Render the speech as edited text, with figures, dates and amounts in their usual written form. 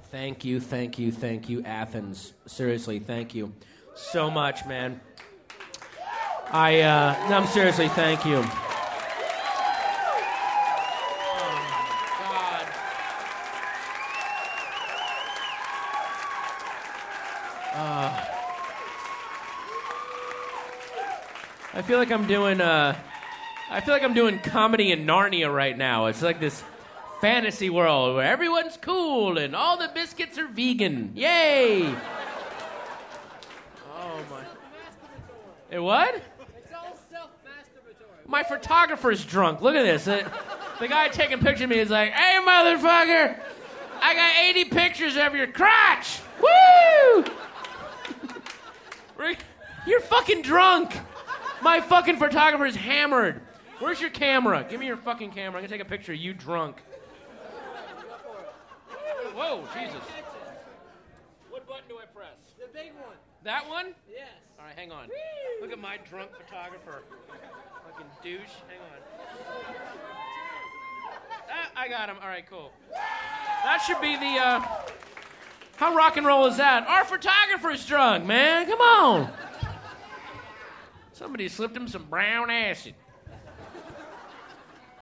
Thank you, Athens. Seriously, thank you so much, man. I'm seriously, thank you. I feel like I'm doing comedy in Narnia right now. It's like this fantasy world where everyone's cool and all the biscuits are vegan. Yay! Oh my! It what? It's all self-masturbatory. My photographer's drunk. Look at this. The guy taking pictures of me is like, "Hey, motherfucker! I got 80 pictures of your crotch. Woo! You're fucking drunk. My fucking photographer's hammered. Where's your camera? Give me your fucking camera. I'm gonna take a picture of you drunk." Whoa, Jesus. What button do I press? The big one. That one? Yes. All right, hang on. Look at my drunk photographer. Fucking douche. Hang on. I got him. All right, cool. That should be the, how rock and roll is that? Our photographer's drunk, man. Come on. Somebody slipped him some brown acid.